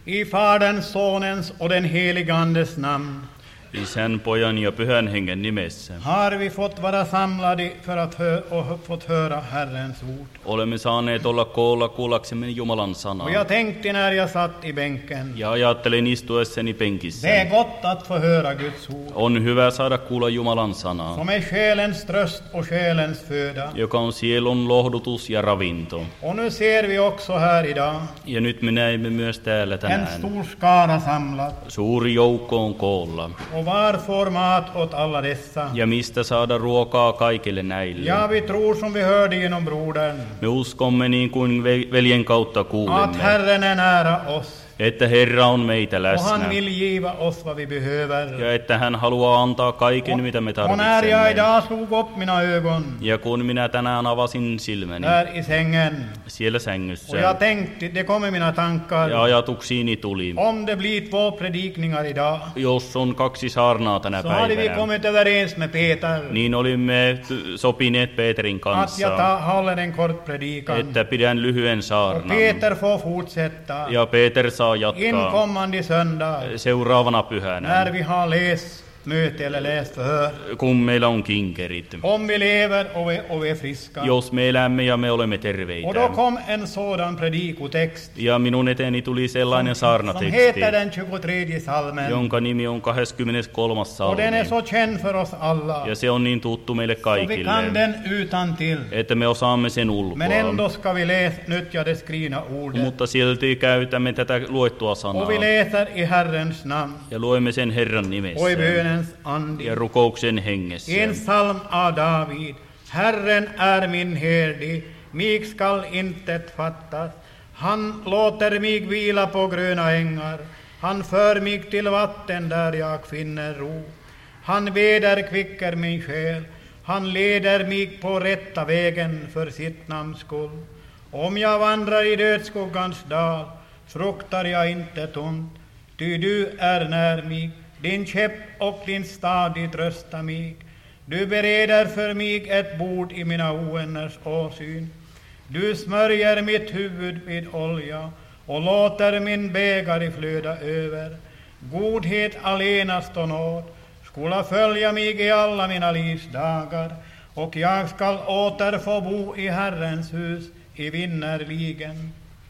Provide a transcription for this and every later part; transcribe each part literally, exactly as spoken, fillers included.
I Faderns, Sonens och den helige Andes namn. Isän, Pojan ja Pyhän Hengen nimessä. Har vi fått vara samlade för att hö- och fått höra Herrens ord. Olemme saaneet olla koolla kuullaksemme Jumalan sanaa. Och jag tänkte när jag satt i bänken. Ja ajattelin istuessani penkissä. Det är gott att få höra Guds ord. On hyvä saada kuulla Jumalan sanaa, Som är själens tröst och själens föda. joka on sielun lohdutus ja ravinto. Och nu ser vi också här idag Ja nyt me näemme myös täällä en tänään. stor skara samlad. Suuri joukko on koolla. Och var får mat åt alla dessa? Ja mistä saada ruokaa kaikille näille? Ja, vi tror som vi hörde genom brodern Me uskomme niin kuin ve- veljen kautta att kuulemme, Herren är nära oss. että Herra on meitä Och läsnä. han vill giva oss vad vi behöver. Ja että hän haluaa antaa kaiken, mitä me Och när jag tarvitsemme. idag slog upp mina ögon Ja kun minä tänään avasin silmäni där i sängen siellä och sängyssä, jag tänkte, det kommer mina tankar, ja ajatuksiini tuli, om det blir två predikningar idag, jos on kaksi saarnaa tänä så hade vi päivänä, kommit överens med Peter niin olimme t- sopineet Peterin att jag kanssa, tar, håller en kort predikan. että pidän lyhyen Och saarnan. Peter får fortsätta Ja Peter saa jatkaa inkommande söndag seuraavana när pyhänä, vi har läst möte eller läst förhör. kun meillä on kinkerit. Om vi lever och vi, och vi är friska. Jos me elämme ja me olemme Och terveitä. då kom en sådan predikotext Ja minun eteeni tuli sellainen som saarnateksti, heter den tjugotredje salmen. jonka nimi on kahdeskymmeneskolmas Och den är salmi. så känd för oss alla. Ja se on niin tuttu meille Så vi kan kaikille, den utan till. että me osaamme sen Men ulkoa. ändå ska vi läsa, nyttja det skrivna ordet. Mutta silti käytämme tätä luettua sanaa Och vi läser i Herrens namn ja luemme sen Herran och i nimessä bönens ande. ja rukouksen hengessä. En psalm av David. Herren är min herde, mig skall intet fattas. Han låter mig vila på gröna ängar. Han för mig till vatten där jag finner ro. Han vederkvicker min själ. Han leder mig på rätta vägen för sitt namns skull. Om jag vandrar i dödsskuggans dal, fruktar jag intet ont, ty du är när mig. Din käpp och din stav, de tröstar mig. Du bereder för mig ett bord i mina ovänners åsyn. Du smörjer mitt huvud med olja och låter min bägare flöda över. Godhet allenast och nåd skola följa mig i alla mina livs dagar, och jag skall åter få bo i Herrens hus evinnerligen.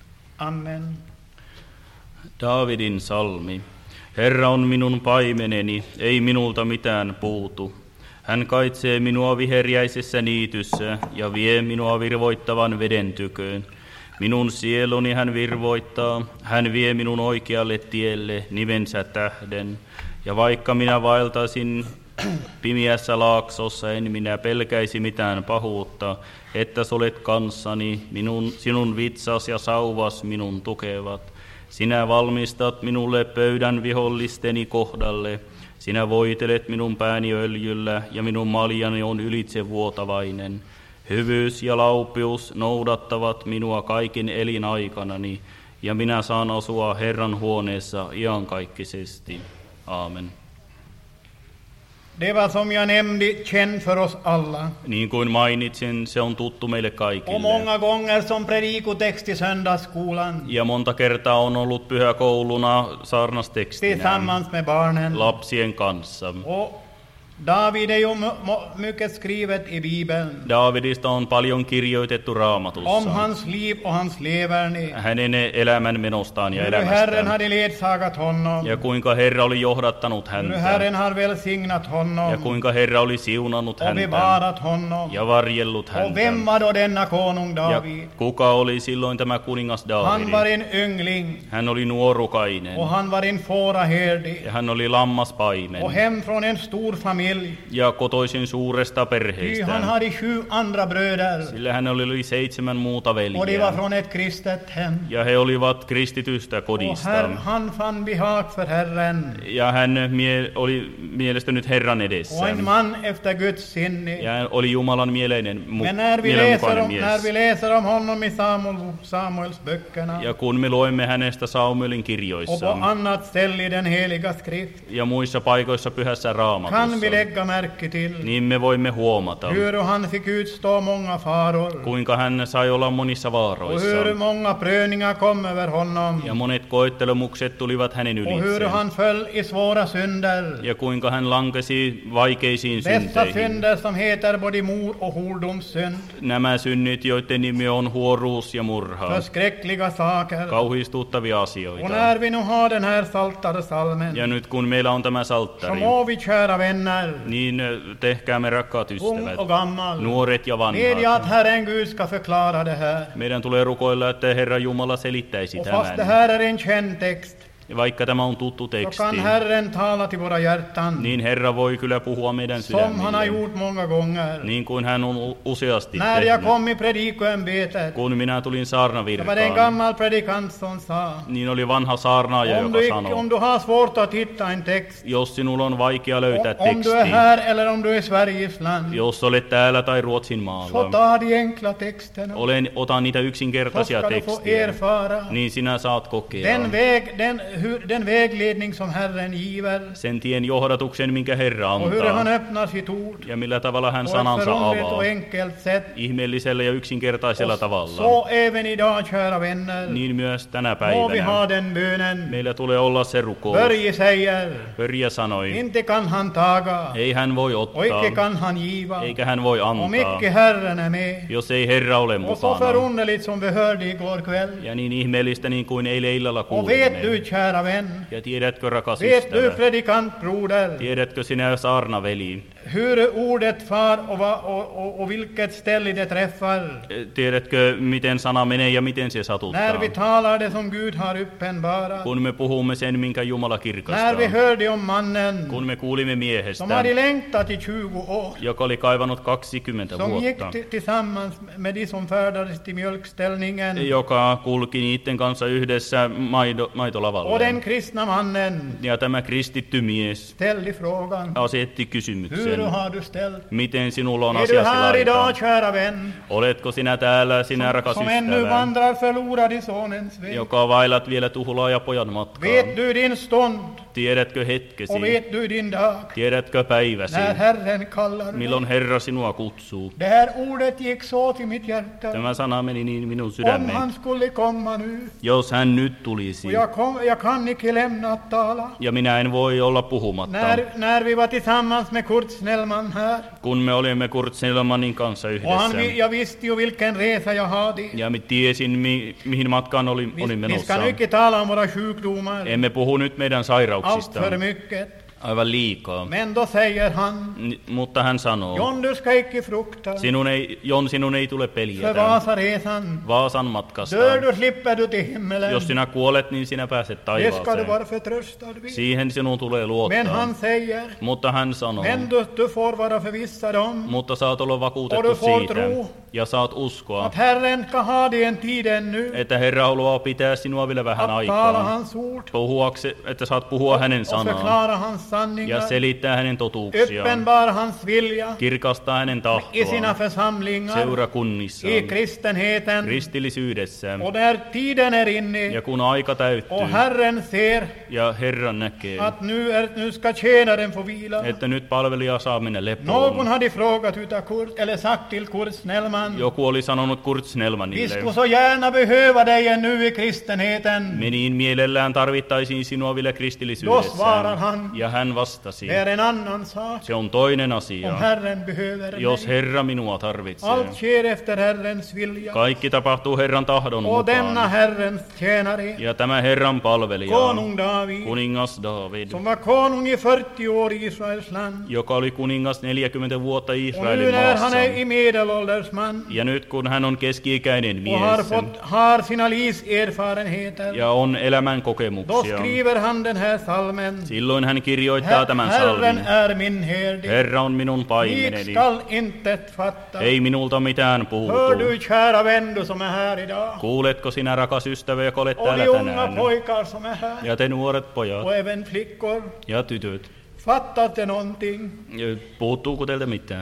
Amen. Daavidin salmi. Herra on minun paimeneni, ei minulta mitään puutu. Hän kaitsee minua viheriäisessä niityssä ja vie minua virvoittavan veden tyköön. Minun sieluni hän virvoittaa, hän vie minun oikealle tielle nimensä tähden. Ja vaikka minä vaeltaisin pimiässä laaksossa, en minä pelkäisi mitään pahuutta, että olet kanssani, minun, sinun vitsas ja sauvas minun tukevat. Sinä valmistat minulle pöydän vihollisteni kohdalle. Sinä voitelet minun pääni öljyllä ja minun maljani on ylitsevuotavainen. Hyvyys ja laupius noudattavat minua kaikin elinaikanani, ja minä saan asua Herran huoneessa iankaikkisesti. Aamen. Det var som jag nämnde känd för oss alla. Niin kuin mainitsin, se on tuttu meille Och kaikille. många gånger som predikotext i söndagsskolan Ja monta kertaa on ollut pyhäkouluna saarnastekstinä tillsammans med barnen. lapsien kanssa. Och David är ju m- m- mycket skrivet i Bibeln Daavidista on paljon kirjoitettu om Raamatussa. hans liv och hans leverne. Hänen elämän menostaan ja Hur Herren elämästään. hade ledsagat honom. Ja kuinka Herra oli johdattanut Hur häntä. Herren har välsignat Ja honom kuinka Herra oli siunannut och häntä bevarat honom. ja varjellut Och vem häntä. var då denna konung Ja David? kuka oli silloin tämä kuningas Han var Daavidi? en yngling Hän oli nuorukainen och han var en fåraherde ja hän oli lammaspaimen och hem från en stor familj. ja kotoisin suuresta Ty perheestä. han hade sju andra bröder Sillä hän oli seitsemän muuta och de var veljeä från ett kristet hem. ja he olivat kristitystä Och kodista. her, han fann behag för Herren Ja hän mie- oli mielestänyt Herran edessä. och en man efter Guds sinne. Ja hän oli Jumalan mieleinen, mu- Men när vi, mielen läser mukainen om, när mies. vi läser om honom i Samuel, Samuels böckerna Ja kun me luemme hänestä Samuelin och kirjoissa på annat ställe i den heliga skrift, ja muissa paikoissa pyhässä kan Raamatussa, vi lägga märke till niin me voimme huomata, hur han fick utstå många faror kuinka hän sai olla monissa och vaaroissa. hur många prövningar kom över honom Ja monet koettelemukset tulivat hänen och hur ylitseen. han föll i svåra synder. Ja kuinka hän lankesi vaikeisiin Dessa synteihin. synder som heter både mord och hordomssynd. Nämä synnit, joiden nimi on huoruus ja murha. Förskräckliga saker. Kauhistuttavia Och asioita. när vi nu har den här Psaltarpsalmen Ja nyt kun meillä on tämä så salttari, må vi, kära vänner, niin tehkäämme rakkaat ung ystävät, och gammal, nuoret ja bedja att vanhat. Herren Gud ska förklara det här. Meidän tulee rukoilla, että Herra Jumala selittäisi Och fast det tämän. här är en känd text Ja vaikka tämä on tuttu så teksti, kan Herren tala till våra hjärtan niin Herra voi kyllä puhua meidän som han har sydämille, gjort många gånger. niin kuin hän on u- useasti När jag tehnyt. kom i predikoämbetet, Kun minä tulin det var det en saarnavirkaan, gammal predikant som sa, niin oli vanha saarnaaja, om joka du, icke- om sanoi, du har svårt att hitta en text, jos sinulla on vaikea löytää om du är teksti, här eller om du är i Sveriges land, jos olet täällä tai Ruotsin så maalla, ta de enkla texterna, olen, ota niitä så yksinkertaisia ska du få tekstejä, erfara niin sinä saat kokea den, väg, den, hur, den vägledning som Herren giver sen tien johdatuksen, minkä Herra och hur han antaa, öppnar sitt ord ja millä tavalla hän på ett sanansa förunderligt avaa, och enkelt sätt. ihmeellisellä ja yksinkertaisella tavalla. Så även idag, kära vänner, Niin myös tänä må vi päivänä ha den bönen. meillä tulee olla se rukous. Börje säger, Börje sanoi, inte kan han taga, ei hän voi och icke ottaa, kan han giva, eikä hän voi om antaa, icke Herren är med. jos ei Herra ole Och så mukana. förunderligt som vi hörde igår kväll. Ja niin ihmeellistä niin kuin eilen illalla Och vet du, kuulimme. kära vän, Ja tiedätkö, rakas vet du, ystävä, predikantbroder, tiedätkö sinä saarnaveli, hur ordet far och, va, och, och, och vilket ställe det träffar. tiedätkö miten sana menee ja miten se När satuttaa, vi talar det som Gud har uppenbarat. kun me puhumme sen, minkä Jumala När kirkastaa. vi hörde om mannen Kun me kuulimme som miehestä, hade längtat i tjugo år, joka oli kaivanut kaksikymmentä som gick vuotta, t- tillsammans med de som färdades till mjölkställningen, joka kulki niiden kanssa yhdessä maido, och maitolavalle. den kristna mannen Ja tämä kristitty mies ställde frågan, asetti hur kysymyksen, har du ställt? miten sinulla on Är du asiasi här idag, laita? kära vän, Oletko sinä täällä, sinä rakas som ännu ystävä, vandrar förlorad i sonens väg? joka vailat vielä tuhlaaja pojan matkaa? Vet du din stund Tiedätkö och hetkesi? vet du din dag, Tiedätkö päiväsi? när Herren kallar Milloin dig? Herra sinua kutsuu? Det här ordet gick så till mitt hjärta. Tämä sana meni niin minun Om sydämeen. han skulle komma nu, Jos hän nyt tulisi, och jag, kom, jag kan icke lämna att tala. ja minä en voi olla puhumatta, När, när vi var tillsammans med Kurt Snellman här, kun me olimme Kurt Snellmanin kanssa och han, vi- yhdessä, jag visste ju vilken resa jag hade. ja me tiesin, mi, mihin matkaan oli, Vi, olin vi menossa. ska nu icke tala om våra sjukdomar, Emme puhu nyt meidän allt sairauksista för mycket. aivan liikaa, Men då säger han, N- mutta hän sanoo, John, du ska icke frukta sinun ei, Jon, sinun ei tule för peljätä Vasaresan. Vaasan matkasta. Dör du slipper du till himmelen. Jos sinä kuolet, niin sinä pääset Det ska du taivaaseen. vara förtröstad vid. Siihen sinun tulee Men luottaa. han säger, Mutta hän sanoo, men du, du får vara förvissad om mutta saat olla Och vakuutettu du får siitä tro ja saat uskoa, att Herren ska ha dig en tid ännu että Herra haluaa pitää sinua vielä vähän att tala aikaa, hans ord puhuakse, että saat puhua hänen och sanaa förklara hans ja sanningar, selittää hänen totuuksiaan, uppenbara hans vilja kirkastaa hänen i sina tahtoaan församlingar, seurakunnissaan, i kristenheten. kristillisyydessä. Och när tiden är inne Ja kun aika täyttyy och Herren ser ja Herran näkee, att nu, är, nu ska tjänaren få vila. että nyt palvelija saa mennä Någon lepoon. hade frågat utav Kurt, eller sagt till Kurt Snellman, Joku oli sanonut Kurt vi Snellmanille, skulle så gärna behöva dig ännu i kristenheten. me niin mielellään tarvittaisiin sinua vielä Då svarar kristillisyydessä. han, Ja hän vastasi, det är en annan sak. se on toinen Om asia, Herren behöver jos mig. Herra minua tarvitsee. Allt sker efter Herrens vilja. Kaikki tapahtuu Herran tahdon Och denna mukaan. Herrens tjänare, Ja tämä Herran palvelija, konung David, kuningas David, som var konung i fyrtio år i Israels land. joka oli kuningas neljäkymmentä vuotta Och nu Israelin när han maassa. är i medelålders man Ja nyt kun hän on keski-ikäinen och har, mies fått, har sina livserfarenheter, ja on elämän då kokemuksia, skriver han den här salmen. silloin hän kirjoittaa Her- tämän Herren salmin. är min herde, Herra on minun mig paimeneni, skall intet fatta. ei minulta mitään Hör puutu. du, kära vän, du som är här idag, Kuuletko sinä, rakas ystävä, joka olet och täällä de unga tänään? pojkar som är här, Ja te nuoret pojat och även flickor, ja tytöt, fattar det någonting? puuttuuko teiltä mitään?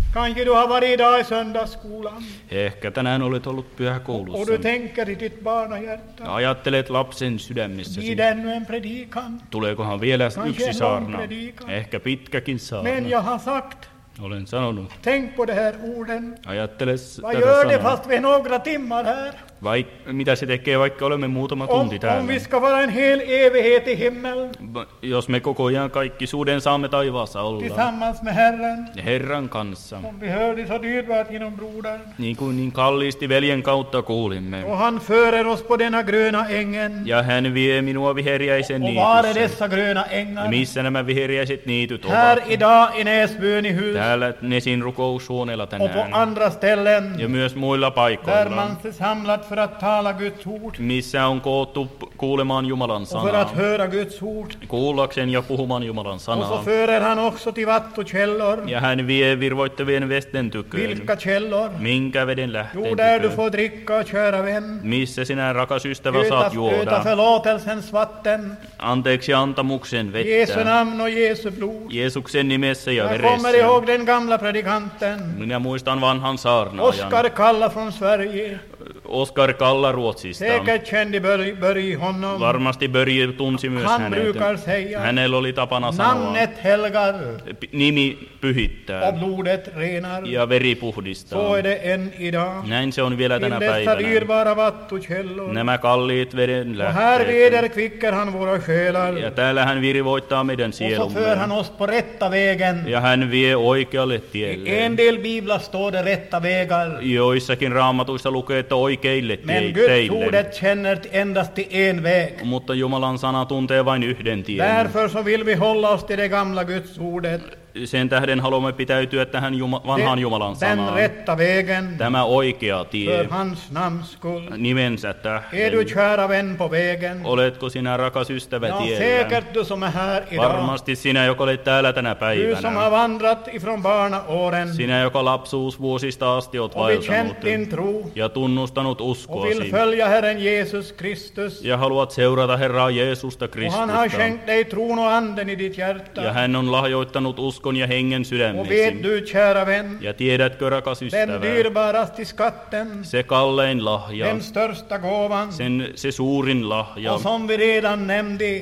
Kanske du har varit idag i söndagsskolan. Ehkä tänään olet ollut Och pyhäkoulussa. du tänker i ditt barnahjärta. Ajattelet lapsen Blir sydämessäsi. det ännu en predikan? Tuleekohan vielä Kanske yksi en saarna? lång predikan. Ehkä pitkäkin saarna. Men jag har sagt, Olen sanonut. tänk på de här orden. Ajattele Vad tätä gör det sanaa. fast vi är några timmar här? Vaik, mitä se tekee, vaikka olemme muutama Om, tunti om täällä? vi ska vara en hel evighet i himmel Va- Jos me koko ajan kaikki suuden saamme taivaassa olla. tillsammans med Herren, Herran kanssa. som vi hörde så dyrbart genom brodern. Niin kuin niin kalliisti veljen kautta kuulimme. Och han förer oss på denna gröna ängen. Ja hän vie minua viheriäisen Och var är niityssä. dessa gröna Ja ängar? missä nämä viheriäiset niityt Här ovat? idag i Näsbönihus Täällä Nesin rukoushuoneella och på tänään. andra ställen Ja myös muilla där paikoilla. man sig samlat för att tala Guds ord Missä on koottu p- kuulemaan Jumalan och för sanaa. att höra Guds ord. Kuullakseen ja puhumaan Jumalan Och så sanaa. förer han också till vattukällor. Ja hän vie virvoittavien vesten tyköön. Vilka källor? Minkä veden Jo, lähteen där du tyköön? får dricka, kära vän. Missä sinä, rakas ystävä, Öta, saat öta juoda förlåtelsens vatten. anteeksi antamuksen Jesu vettä. namn och Jesu blod. Jeesuksen nimessä ja Jag kommer veressä. ihåg den gamla predikanten. Minä muistan vanhan saarnaajan. Oskar Kalla från Sverige. Oskar Kalla Ruotsista. Säkert kände Börje, Börje honom. Varmasti Börje tunsi myös Han hänet. brukar säga, Hänellä oli tapana sanoa, namnet helgar p- nimi och pyhittää blodet renar. ja veri puhdistaa. Så är det än idag. Näin se on vielä Till tänä dessa päivänä. dyrbara vattukällor. Nämä kalliit veden Och här lähteet. vederkvicker han våra själar. Ja täällä hän virvoittaa meidän Och så för han sielumme. oss på rätta vägen. Ja hän vie oikealle I tielle. en del biblar står det rätta vägar. Joissakin raamatuissa lukee, että oikeille Men tie- Guds teille. ordet känner till endast till en väg. Mutta Jumalan sana tuntee vain yhden tien. Därför så vill vi hålla oss till det gamla Guds ordet. Sen tähden haluamme pitäytyä tähän Juma- vanhaan Den, Jumalan den sanaan. rätta vägen. Tämä oikea För tie, hans namns skull. nimensä Är du tähden. kära vän på vägen? Oletko sinä, rakas ystävä, Ja tiellä? säkert du som är här idag. Varmasti sinä, joka olet täällä tänä Du som har päivänä. vandrat ifrån barnaåren Sinä, joka lapsuusvuosista asti olet och vaeltanut bekänt din tro ja tunnustanut och vill uskoasi. följa Herren Jesus Kristus. Ja haluat seurata Herraa Jeesusta Och han har Kristusta. skänkt dig tron och anden i ditt Ja hjärta. hän on lahjoittanut uskon ja hengen Och vet sydämesi. du, kära vän, Ja tiedätkö, rakas den ystävä, dyrbaraste skatten, se kallein lahja, den största gåvan, sen, se suurin lahja, och som vi redan nämnde,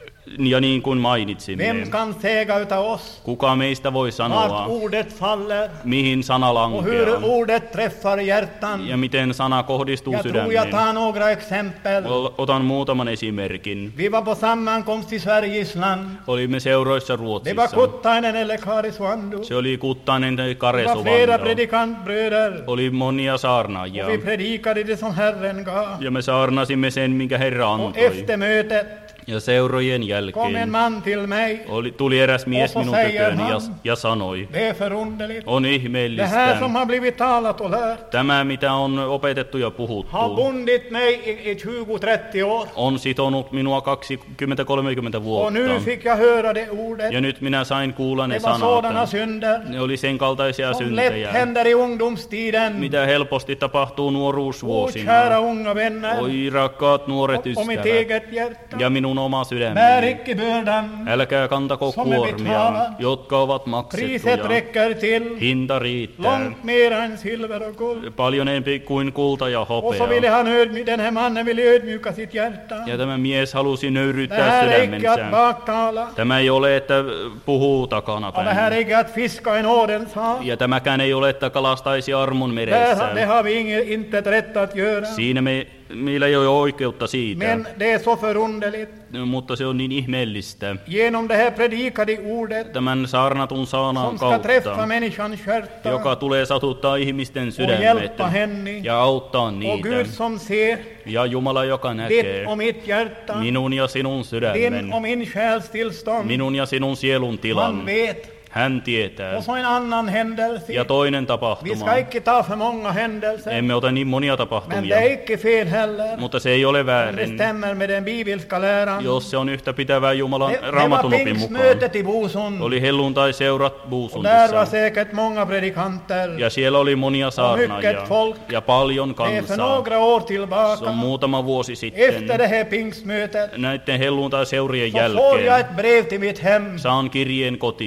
ja niin kuin mainitsimme, vem kan säga utav oss kuka meistä voi vart sanoa, ordet faller mihin sana och hur lankeaa, ordet träffar hjärtan? ja miten sana kohdistuu Jag tror jag sydämeen. tar några exempel. Otan muutaman esimerkin. Vi var på sammankomst i Sveriges land. Olimme seuroissa Det var Ruotsissa. Kuttainen eller Karesuando. Se oli Kuttainen tai Det var flera Karesuvando. predikantbröder. Oli monia saarnaajia. Och vi predikade det som Herren gav. Ja me saarnasimme sen, minkä Herra Och antoi. efter mötet Ja seurojen kom en jälkeen man till mig. oli, tuli eräs mies Och så minun säger tyköni ja, han, ja sanoi, Det är förunderligt. on Det här ihmeellistä. som har blivit talat och lärt Tämä, mitä on opetettu ja har puhuttu, bundit mig i, i tjugo trettio år. on sitonut minua kaksikymmentä kolmekymmentä Och vuotta. nu fick jag höra det ordet. Ja nyt minä sain kuulla ne Det var sådana sanat. synder Ne oli sen kaltaisia som lätt syntejä, händer i ungdomstiden. mitä helposti tapahtuu O nuoruusvuosina. kära unga vänner Oi rakkaat nuoret och mitt ystävät eget hjärta. ja minun oma Bär sydämeni. icke bördan. Älkää kantako Som är kuormia, betalat. jotka ovat Priset maksettuja. räcker till Hinta riittää. långt mer än silver och guld. Paljon enempi kuin kulta ja Och så hopea. ville han ödmy, den här mannen ville ödmjuka sitt hjärta. Ja tämä mies halusi Det nöyryyttää här är icke att sydämensä. baktala. Tämä ei ole, että puhuu takana Och det här är päin. icke att fiska en nådens hav. Ja tämäkään ei ole, että kalastaisi armon Där, meressä. det har vi inget, inte ett rätt att göra. Siinä me, meillä ei ole oikeutta siitä, Men det är så förunderligt. mutta se on niin ihmeellistä. Genom det här predikade ordet Tämän saarnatun saanan som ska träffa kautta, människans hjärta joka tulee satuttaa ihmisten och sydämet hjälpa henne. ja auttaa Och niitä. Gud som ser Ja Jumala, joka ditt näkee och mitt hjärta, minun ja sinun din sydämen, och min själs tillstånd, minun ja sinun sielun han tilan. vet. Hän tietää. Och så en annan händelse. Ja toinen Vi tapahtuma. ska icke ta för många händelser, Emme ota niin monia men tapahtumia, det är icke fel heller. mutta se ei ole Det väärin, stämmer med den bibelska läran. jos se on yhtä pitävää Jumalan Det, det var raamatun opin mukaan. pingsmötet i Bosund. Oli helluntai-seurat Och där var Buusundissa. säkert många predikanter. Ja siellä oli monia saarnaajia mycket folk. ja paljon Det är för kansaa. några år Se on tillbaka. muutama vuosi Efter sitten. det här pingsmötet Näiden helluntai-seurien så får jag jälkeen ett brev till mitt hem saan kirjeen kotiini. av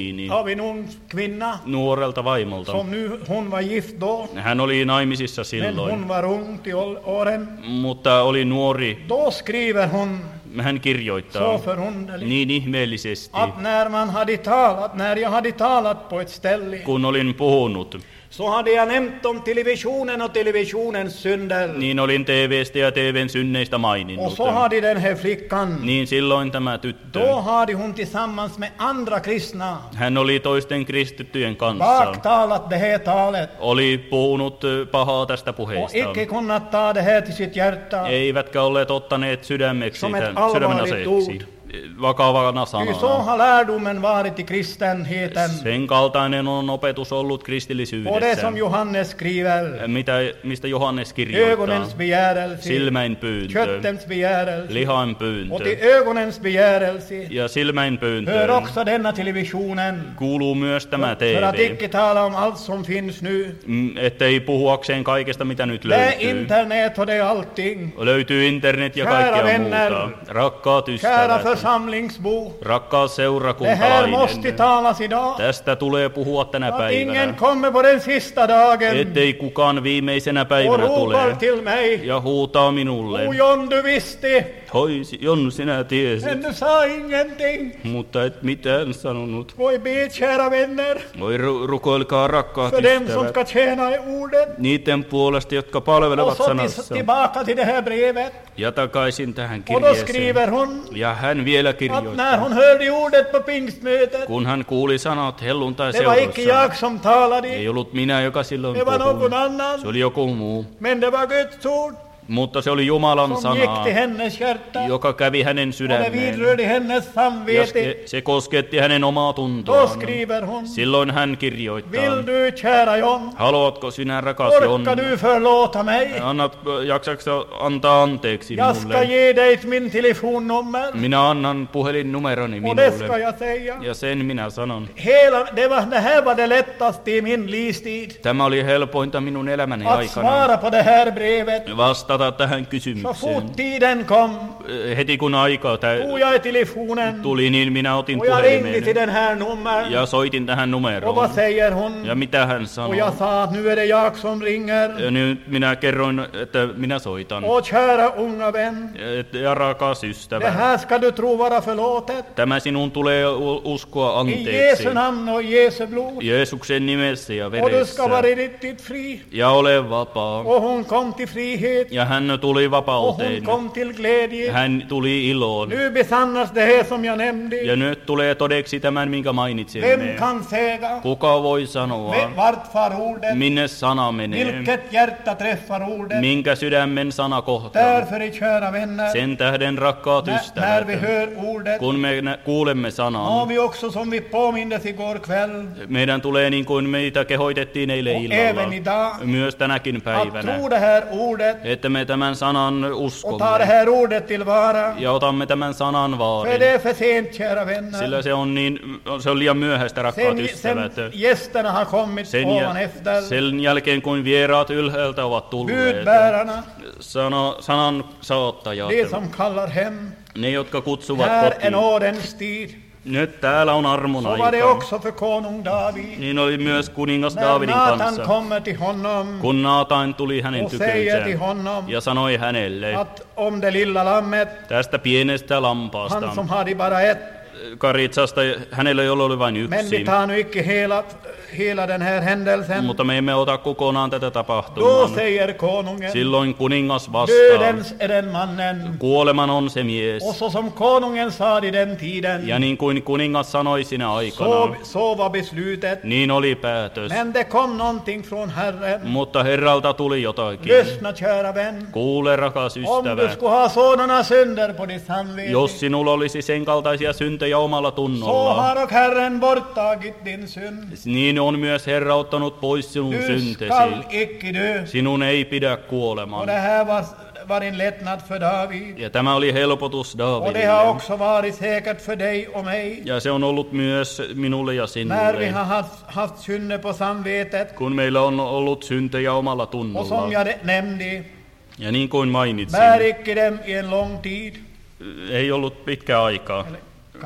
av en ung kvinna nuorelta vaimolta. som nu, hon var gift då, Hän oli naimisissa men silloin, hon var ung till å- åren. mutta oli nuori. Då skriver hon Hän så kirjoittaa förunderligt niin ihmeellisesti, att när man hade talat, när jag hade talat på ett ställe, kun olin puhunut, så hade jag nämnt om televisionen och televisionens synder. niin olin T V:stä ja T V:n synneistä Och maininnut. så hade den här flickan, Niin silloin tämä tyttö, då hade hon tillsammans med andra kristna hän oli toisten kristittyjen kanssa, baktalat det här talet oli puhunut ö, pahaa tästä och puheesta. icke kunnat ta det här till sitt hjärta. Eivätkä olleet ottaneet sydämeksi Som ett sitä, allvarligt sydämen aseeksi, ord. vakavana Ty så sanana. har lärdomen varit i kristenheten. Sen kaltainen on opetus ollut Och det kristillisyydessä, som Johannes skriver, mitä, mistä Johannes kirjoittaa. ögonens begärelse, Silmäin pyyntö, köttens begärelse lihan och pyyntö till ögonens begärelse ja silmäin hör pyyntö också denna televisionen. kuuluu myös tämä För att T V, icke tala om allt som finns nu. Mm, ettei puhuakseen kaikesta mitä nyt Det är löytyy. internet och det är allting. Löytyy internet ja Kära kaikkea vänner, muuta. Rakkaat Kära ystävät, församlingsbo, rakkaat det här måste seurakuntalainen, talas idag. tästä tulee puhua tänä Att ingen päivänä, kommer på den sista dagen ettei kukaan viimeisenä och päivänä ropar tule till mig. ja huutaa minulle. O John, du visste, Hoi, Jon, sinä tiesit, men du sa ingenting. mutta et mitään sanonut. Voi be, kära vänner, Voi ru- rukoilkaa rakkaat för dem som ystävät, ska tjäna i ordet. niiden puolesta, jotka Och palvelevat så till, sanassa. tillbaka till det här brevet. Ja takaisin tähän Och då kirjeeseen. skriver hon Ja hän vielä att när kirjoittaa, hon hörde ordet på pingstmötet, kun hän kuuli sanat helluntai det var icke seurassa. jag som talade, Ei ollut minä, joka silloin det var någon puhui. annan, Se oli joku muu. men det var Guds ord Mutta se oli Jumalan som gick sana, till hennes hjärta joka kävi hänen och det sydämeen. vidrörde hennes Ja samvete. se, se kosketti hänen omaa Då tuntoaan. skriver hon, Silloin hän kirjoittaa, vill du, kära John, haluatko sinä rakas Jon, orkar du förlåta mig? annat, jaksatko antaa anteeksi Jag ska minulle? ge dig min telefonnummer Minä annan puhelinnumeroni och det ska minulle. jag säga. Ja sen minä sanon. Hela, det, var, det här var det lättaste i min livstid. Tämä oli helpointa minun elämäni Att aikana. svara på det här brevet. Vastata tähän Så kysymykseen. fort tiden kom Heti kun aika tä- tog jag i telefonen tuli, niin minä otin och jag ringde till puhelimeen den här nummern. ja soitin tähän Och vad numeroon. säger hon? Ja mitä hän Och sanoi? jag sa att nu är det jag som ringer. Ja nyt minä kerroin, että minä soitan. Och kära unga vän, Et- Ja rakas det ystävä, här ska du tro vara förlåtet. tämä sinun tulee u- uskoa I anteeksi. Jesu namn och i Jesu blod. Jeesuksen nimessä ja Och du ska veressä. vara riktigt fri. Ja ole vapaa. Och hon kom till frihet. Ja hän tuli Och hon vapauteen. kom till glädje. Hän tuli iloon. Nu besannas det här som jag nämnde. Ja nyt tulee todeksi tämän, minkä Vem mainitsimme. kan säga Kuka voi sanoa, ve- vart far ordet? minne sana menee? Vilket hjärta träffar ordet? Minkä sydämen sana kohtaa? Därför, kära vänner, Sen tähden rakkaat när, när ystävät, vi hör ordet, kun me nä- kuulemme har sanan, vi också, som vi påmindes igår kväll, meidän tulee niin kuin meitä kehoitettiin eilen och illalla, även idag, myös tänäkin att päivänä, tro det här ordet että me tämän sanan och ta det uskomme här ordet tillvara. ja otamme tämän sanan För vaarin. det är för sent, kära vänner. Sillä se on, niin, se on liian myöhäistä, rakkaat Sen, sen ystävät. gästerna har kommit Sen, ovan jäl- efter, sen jälkeen, kun vieraat ylhäältä ovat tulleet, budbärarna, sana, sanan saattajat, de som kallar hem, ne, jotka kutsuvat här är kotiin. nådens tid. Nyt täällä on armon Så var det aika. också för konung David. Niin oli myös kuningas När Daavidin Natan kanssa, kommer till honom kun Naataan tuli hänen och säger till tykönsä honom ja sanoi hänelle att om det lilla lammet, tästä pienestä han lampaasta, som hade bara ett, karitsasta, hänellä jolla oli vain men vi yksi, tar nu icke hela, hela den här händelsen. mutta me emme ota kokonaan tätä Då tapahtumaa. säger konungen, Silloin kuningas vastaa, dödens är den mannen. kuoleman on se mies. Och så som konungen sa i den tiden, Ja niin kuin kuningas sanoi sinä så, aikana, så var beslutet. niin oli päätös. Men det kom någonting från Herren. Mutta Herralta tuli jotakin. Lyssna, kära vän. Kuule, rakas Om du ystävä, skulle ha sådana synder på ditt samvete, jos sinulla olisi sen kaltaisia syntejä omalla så tunnolla, har och Herren borttagit din synd. niin on myös Herra ottanut pois sinun Du syntesi. skall icke dö. Sinun ei pidä Och kuoleman. det här var, var en lättnad för David. Ja tämä oli helpotus Och det har Daavidille. också varit säkert för dig och mig. Ja se on ollut myös minulle ja När vi sinulle. har haft, haft synder på samvetet. Kun meillä on ollut syntejä omalla Och som tunnolla. jag nämnde, Ja niin kuin mainitsin, bär icke dem i en lång tid. ei ollut pitkä aikaa. Eller kan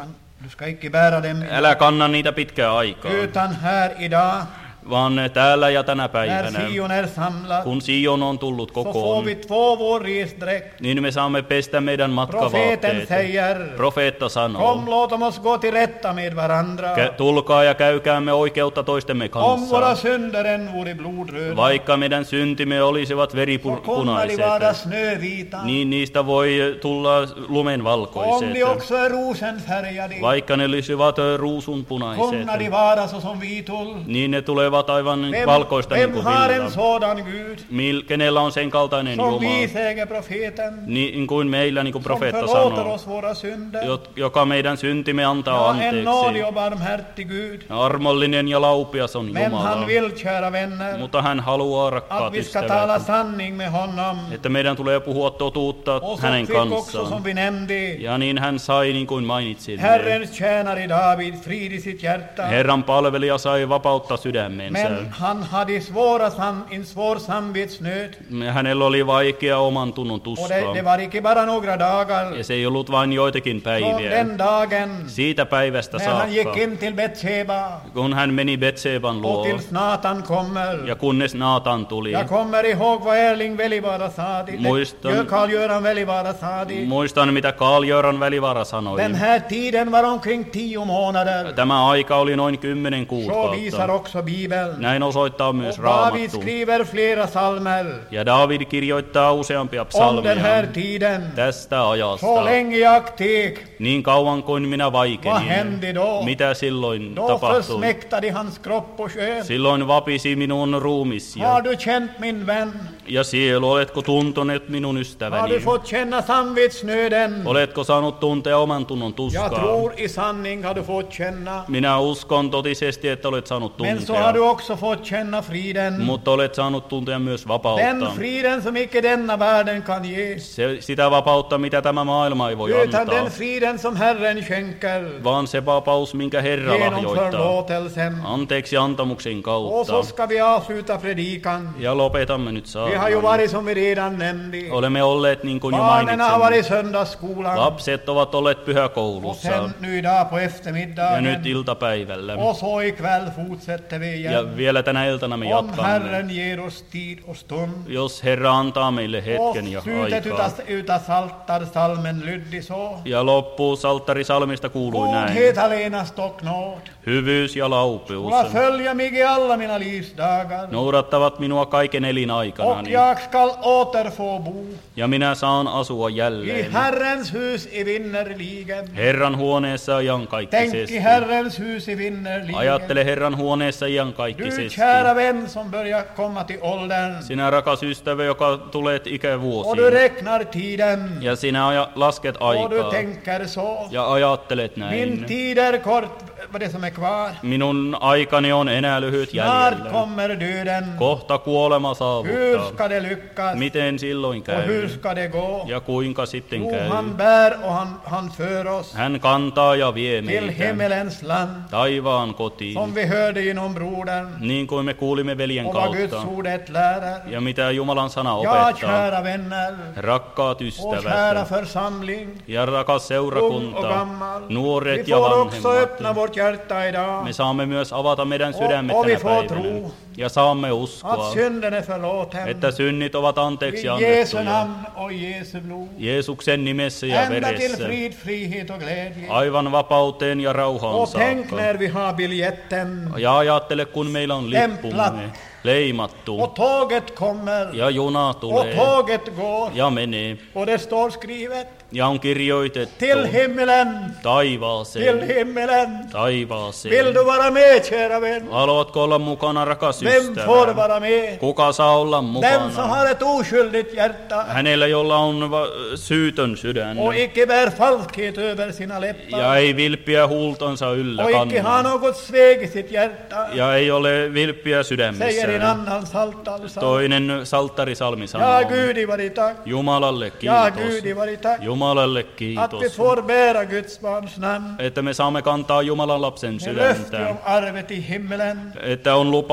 Du ska icke bära dem, älä kanna niitä pitkää aikaa, utan här idag, vaan täällä ja tänä när päivänä, Sion är samlad, kun Sion on tullut så får kokoon, vi två vår resdräkt. niin me saamme pestä meidän Profeten matkavaatteet. säger, Profeetta sanoo, kom låt oss gå till rätta med varandra. kä- tulkaa ja käykäämme oikeutta toistemme Om våra kanssa. synder än vore blodröda, Vaikka meidän syntimme olisivat så kommer de vara veripunaiset, snövita. niin niistä voi tulla Om lumenvalkoiset. de också är rosenfärgade, Vaikka ne olisivat kommer de ruusunpunaiset, vara såsom vitul. niin ne tulevat aivan Vem, valkoista niin vem kuin har en villa. sådan Gud, Mil, kenellä on sen kaltainen som vi, Jumala, säger profeten, niin kuin meillä, niin kuin som profeetta förlåter sanoo, oss våra synder? jot- joka meidän syntimme antaa Ja, en nådig anteeksi. och barmhärtig Gud. Armollinen ja laupias on Men han Jumala, vill, kära vänner, mutta hän haluaa, att rakkaat vi ska tala ystävät, sanning med honom. että meidän tulee puhua totuutta Och så hänen fick också, kanssaan. som vi nämnde, Ja niin hän sai, niin kuin mainitsimme. Herrens tjänare David frid i sitt hjärta. Herran palvelija sai vapautta sydämeensä. Men han hade svåra sam, en svår samvetsnöd. Hänellä oli vaikea oman tunnon Och tuska. det, det var icke bara några dagar. Ja se ei ollut vain joitakin Från päiviä. den dagen Siitä päivästä när han gick saakka, in till Betsheba kun hän meni Betseban och luo, tills Natan kommer. ja kunnes Naatan tuli. Jag kommer ihåg vad Erling Välivaara sa. Muistan- Karl-Göran Välivaara sa. Muistan, mitä Karl-Göran Välivaara sanoi. Den här tiden var omkring tio månader. Tämä aika oli noin kymmenen Så visar kuukautta. också Bibeln. Näin osoittaa myös Och David Raamattu. skriver flera psalmer Ja David kirjoittaa useampia om den här psalmia tiden. tästä ajasta. Så länge jag teg, Niin kauan kuin minä vad vaikenin, hände då? mitä silloin Då tapahtui? försmäktade hans kropp och sjön. Silloin vapisi minun ruumis Har ja, du känt min vän? ja sielu, oletko tuntoneet minun Har ystäväni? du fått känna samvetsnöden? Oletko saanut tuntea oman tunnon Jag tuskaa? tror i sanning har du fått känna. Minä uskon totisesti, että olet saanut Men så har du tuntea, också fått känna friden. mutta olet saanut tuntea myös Den vapautta. friden som icke denna världen kan ge. Se, sitä vapautta, mitä tämä maailma ei voi Utan antaa, den friden som Herren skänker vaan se vapaus, minkä Herra genom lahjoittaa förlåtelsen. anteeksi antamuksen Och kautta. så ska vi avsluta predikan. Ja lopetamme nyt Vi har ju saarnan. varit, som vi redan nämnde, Olemme olleet niin kuin jo barnen har mainitsimme. varit söndagsskolan. Lapset ovat olleet Och pyhäkoulussa sen nu idag på ja eftermiddagen. nyt iltapäivällä. Och så ikväll fortsätter vi Ja igen. vielä tänä iltana me Om jatkamme. Herren ger oss tid och stund. Jos Herra antaa meille Och hetken ja slutet aikaa. utav, utav Psaltarpsalmen lydde så. Ja loppu Salttarisalmista kuului näin. Godhet allenast och nåd Hyvyys ja laupeus skola följa mig i alla mina livsdagar. noudattavat minua kaiken Och elinaikanani. jag skall återfå bo Ja minä saan asua i jälleen Herrens hus evinnerligen. Herran huoneessa Tänk iankaikkisesti. i Herrens hus evinnerligen. Ajattele Herran huoneessa Du iankaikkisesti. kära vän som börjar komma till åldern. Sinä rakas ystävä, joka tulet Och du ikävuosiin. räknar tiden. Ja sinä aja, lasket Och du aikaa. tänker så. Ja ajattelet Min näin. tid är kort, vad det som är kvar. Minun aikani on enää lyhyt Snart jäljellä. kommer döden. Kohta kuolema Hur saavuttaa. ska det lyckas? Miten silloin Och hur käy? ska det gå? Ja kuinka sitten Jo, käy? han bär och han, han för oss Hän kantaa ja vie till meitä himmelens land. taivaan kotiin. Som vi hörde genom brodern. Niin kuin me kuulimme veljen Och vad Guds kautta. ordet lärer. Ja mitä Jumalan sana Ja, opettaa. kära vänner. Rakkaat Och kära ystävät församling. ja rakas Ung och seurakunta, gammal. Vi nuoret ja får också öppna vanhemmat. vårt hjärta idag. Me saamme myös avata meidän Och- sydämet och vi tänä får päivänä. tro Ja saamme Att uskoa, synden är förlåten. että synnit ovat anteeksi I Jesu annettuja. namn och i Jesu blod. Jeesuksen nimessä ja Ända till veressä. frid, frihet och glädje. Aivan vapauteen ja rauhaan Och tänk saakka. när vi har biljetten Ja ajattele, kun meillä on lippumme Templat. leimattu och tåget kommer ja juna och tulee tåget går ja menee. och det står skrivet Ja on kirjoitettu till himmelen, till taivaaseen, himmelen. Vill taivaaseen. du vara med, kära vän? Haluatko olla mukana, rakas Vem får ystävä? vara med? Kuka saa olla Den som mukana? har ett oskyldigt hjärta Hänellä, jolla on va- syytön sydän och icke bär falskhet över sina läppar ja ei vilppiä huultansa yllä och icke har kanna något sveg i sitt hjärta, ja ei ole vilppiä säger en sydämessään. annan saltalsa. Toinen salttarisalmi Ja, sanoo, Gudi vare tack. Jumalalle Ja, kiitos, Gudi vare tack. Jumalalle Att vi kiitos, får bära Guds barns namn. että me saamme kantaa Jumalan lapsen Med löfte sydäntä, om arvet i himmelen. että on lupaus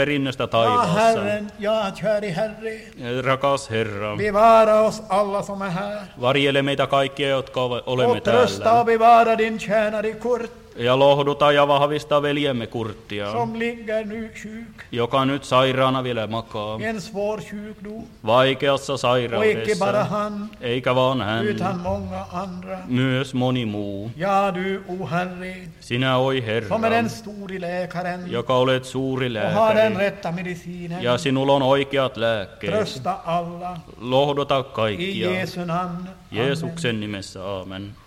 perinnöstä Ja taivaassa. Herren, ja käri Herre, Rakas Herra, bevara oss alla som är här. varjele meitä kaikkia, jotka olemme Och trösta täällä. och bevara din tjänare Kurt, Ja lohduta ja vahvista veljemme Kurttia, som ligger nu sjuk joka nyt sairaana vielä makaa. i en svår sjukdom. Vaikeassa Och icke bara sairaudessa, han, eikä vaan hän, utan många andra. myös moni muu. Ja du, o Herre, Sinä, oi Herra, som är den store läkaren joka olet suuri och har den lääkäri, rätta medicinen. ja sinulla on oikeat lääkkeet. Trösta alla Lohduta i kaikkia. Jesu namn. Amen. Jeesuksen nimessä, aamen.